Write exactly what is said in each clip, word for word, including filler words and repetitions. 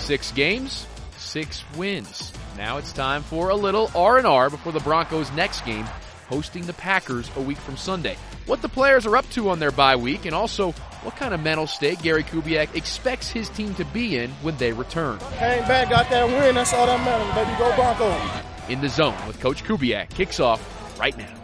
Six games, six wins. Now it's time for a little R and R before the Broncos' next game, hosting the Packers a week from Sunday. What the players are up to on their bye week, and also what kind of mental state Gary Kubiak expects his team to be in when they return. Came back, got that win, that's all that matters, baby. Go Broncos. In the Zone with Coach Kubiak kicks off right now.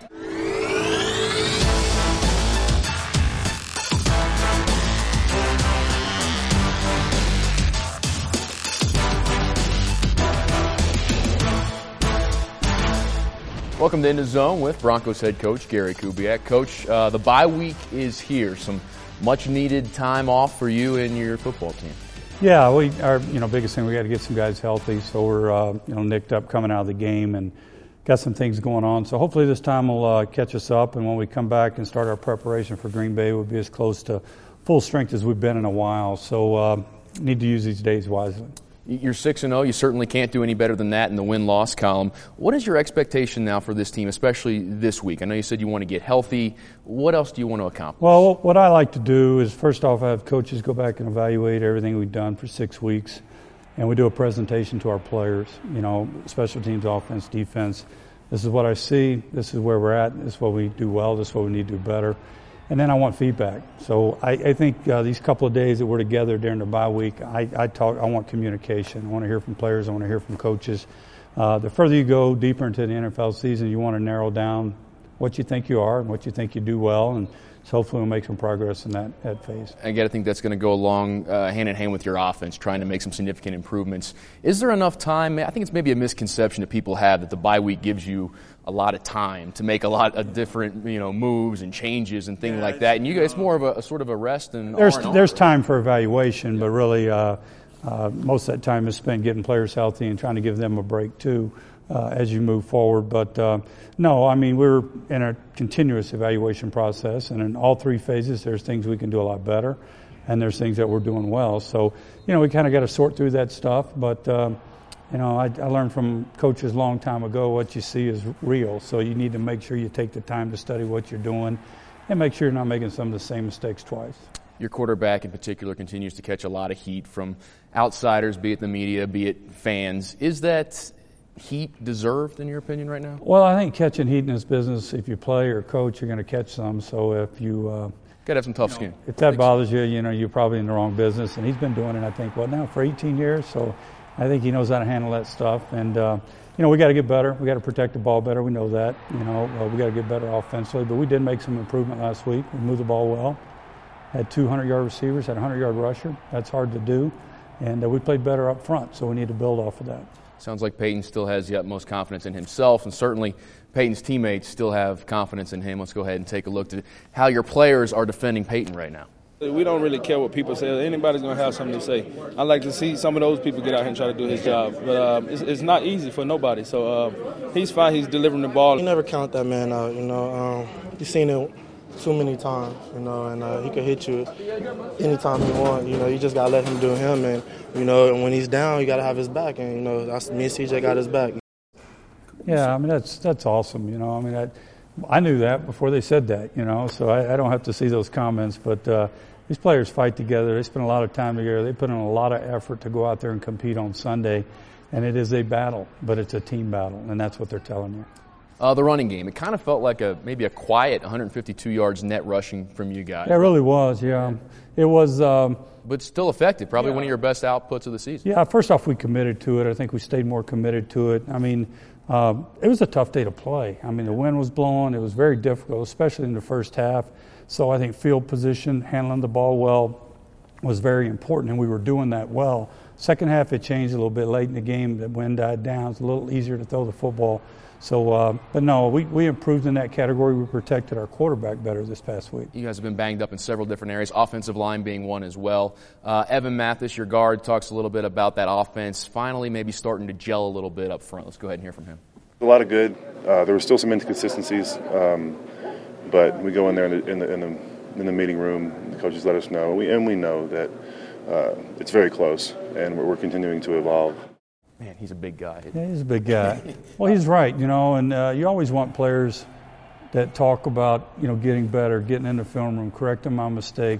Welcome to In the Zone with Broncos head coach Gary Kubiak. Coach, uh, the bye week is here. Some much-needed time off for you and your football team. Yeah, we our you know biggest thing we got to get some guys healthy. So we're uh, you know nicked up coming out of the game and got some things going on. So hopefully this time will uh, catch us up. And when we come back and start our preparation for Green Bay, we'll be as close to full strength as we've been in a while. So uh, need to use these days wisely. You're six and oh. You certainly can't do any better than that in the win-loss column. What is your expectation now for this team, especially this week? I know you said you want to get healthy. What else do you want to accomplish? Well, what I like to do is, first off, have coaches go back and evaluate everything we've done for six weeks, and we do a presentation to our players, you know, special teams, offense, defense. This is what I see. This is where we're at. This is what we do well. This is what we need to do better. And then I want feedback. So I, I think uh, these couple of days that we're together during the bye week, I, I talk. I want communication. I want to hear from players. I want to hear from coaches. Uh, the further you go deeper into the N F L season, you want to narrow down what you think you are and what you think you do well, and so hopefully we'll make some progress in that, that phase. I got to think that's going to go along uh, hand in hand with your offense, trying to make some significant improvements. Is there enough time? I think it's maybe a misconception that people have that the bye week gives you a lot of time to make a lot of different, you know, moves and changes and things yeah, like that. And you guys, more of a, a sort of a rest and there's R and R. There's time for evaluation, but really uh, uh, most of that time is spent getting players healthy and trying to give them a break too uh, as you move forward. But uh, no, I mean we're in a continuous evaluation process, and in all three phases, there's things we can do a lot better, and there's things that we're doing well. So you know we kind of got to sort through that stuff, but. Um, You know, I, I learned from coaches a long time ago what you see is real. So you need to make sure you take the time to study what you're doing and make sure you're not making some of the same mistakes twice. Your quarterback in particular continues to catch a lot of heat from outsiders, be it the media, be it fans. Is that heat deserved in your opinion right now? Well, I think catching heat in this business, if you play or coach, you're going to catch some. So if you uh, – Got to have some tough you skin. know, if that bothers you, you know, you're probably in the wrong business. And he's been doing it, I think, what now, for eighteen years? So – I think he knows how to handle that stuff, and uh, you know we got to get better. We got to protect the ball better. We know that. You know uh, we got to get better offensively, but we did make some improvement last week. We moved the ball well. Had two hundred-yard receivers, had a hundred-yard rusher. That's hard to do, and uh, we played better up front. So we need to build off of that. Sounds like Peyton still has the utmost confidence in himself, and certainly Peyton's teammates still have confidence in him. Let's go ahead and take a look at how your players are defending Peyton right now. We don't really care what people say. Anybody's going to have something to say. I like to see some of those people get out here and try to do his job. But uh, it's, it's not easy for nobody. So uh, he's fine. He's delivering the ball. You never count that man out, you know. Um, you've seen it too many times, you know, and uh, he can hit you anytime he wants. You know, you just got to let him do him. And, you know, and when he's down, you got to have his back. And, you know, that's, me and C J got his back. Yeah, I mean, that's that's awesome, you know. I mean, I, I knew that before they said that, you know, so I, I don't have to see those comments. But uh, these players fight together. They spend a lot of time together. They put in a lot of effort to go out there and compete on Sunday. And it is a battle, but it's a team battle, and that's what they're telling you. Uh, the running game, it kind of felt like a maybe a quiet one hundred fifty-two yards net rushing from you guys. Yeah, it really was, yeah. It was um, – But still effective, probably yeah. one of your best outputs of the season. Yeah, first off, we committed to it. I think we stayed more committed to it. I mean, uh, it was a tough day to play. I mean, the wind was blowing. It was very difficult, especially in the first half. So I think field position, handling the ball well was very important, and we were doing that well. Second half, it changed a little bit late in the game. The wind died down. It's a little easier to throw the football. So, uh, but no, we, we improved in that category. We protected our quarterback better this past week. You guys have been banged up in several different areas, offensive line being one as well. Uh, Evan Mathis, your guard, talks a little bit about that offense finally maybe starting to gel a little bit up front. Let's go ahead and hear from him. A lot of good. Uh, there were still some inconsistencies, um, but we go in there in the, in the, in the, in the meeting room, the coaches let us know, and we, and we know that uh, it's very close, and we're, we're continuing to evolve. Man, he's a big guy. Yeah, he's a big guy. Well, he's right, you know, and uh, you always want players that talk about, you know, getting better, getting in the film room, correcting my mistakes.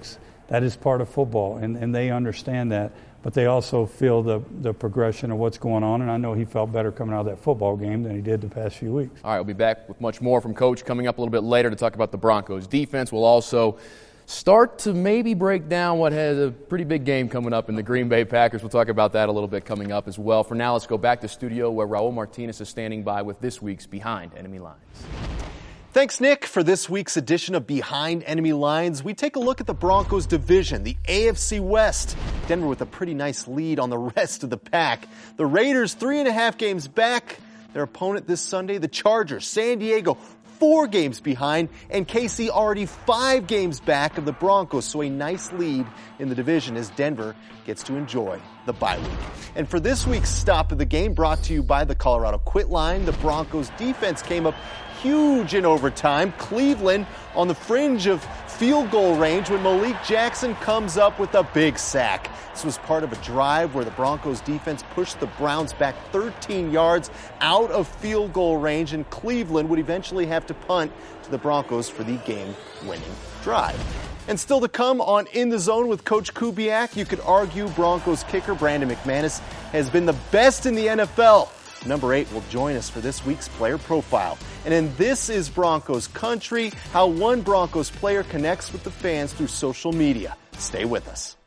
That is part of football, and, and they understand that. But they also feel the, the progression of what's going on, and I know he felt better coming out of that football game than he did the past few weeks. All right, we'll be back with much more from Coach coming up a little bit later to talk about the Broncos defense. We'll also start to maybe break down what has a pretty big game coming up in the Green Bay Packers. We'll talk about that a little bit coming up as well. For now, let's go back to studio where Raul Martinez is standing by with this week's Behind Enemy Lines. Thanks, Nick. For this week's edition of Behind Enemy Lines, we take a look at the Broncos division, the A F C West. Denver with a pretty nice lead on the rest of the pack. The Raiders, three and a half games back. Their opponent this Sunday, the Chargers. San Diego, four games behind. And K C already five games back of the Broncos. So a nice lead in the division as Denver gets to enjoy the bye week. And for this week's Stop of the Game, brought to you by the Colorado Quit Line, the Broncos defense came up huge in overtime. Cleveland on the fringe of field goal range when Malik Jackson comes up with a big sack. This was part of a drive where the Broncos defense pushed the Browns back thirteen yards out of field goal range, and Cleveland would eventually have to punt to the Broncos for the game-winning drive. And still to come on In the Zone with Coach Kubiak, you could argue Broncos kicker Brandon McManus has been the best in the N F L. Number eight will join us for this week's player profile. And in This is Broncos Country, how one Broncos player connects with the fans through social media. Stay with us.